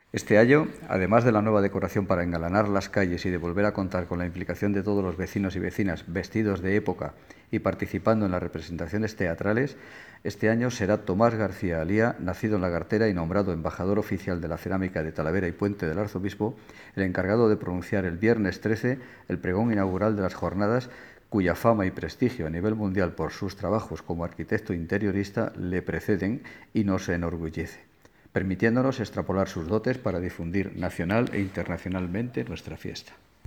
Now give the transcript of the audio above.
Este año, además de la nueva decoración para engalanar las calles y de volver a contar con la implicación de todos los vecinos y vecinas vestidos de época y participando en las representaciones teatrales, este año será Tomás García Alía, nacido en Lagartera y nombrado embajador oficial de la cerámica de Talavera y Puente del Arzobispo, el encargado de pronunciar el viernes 13 el pregón inaugural de las jornadas, cuya fama y prestigio a nivel mundial por sus trabajos como arquitecto interiorista le preceden y nos enorgullece, permitiéndonos extrapolar sus dotes para difundir nacional e internacionalmente nuestra fiesta.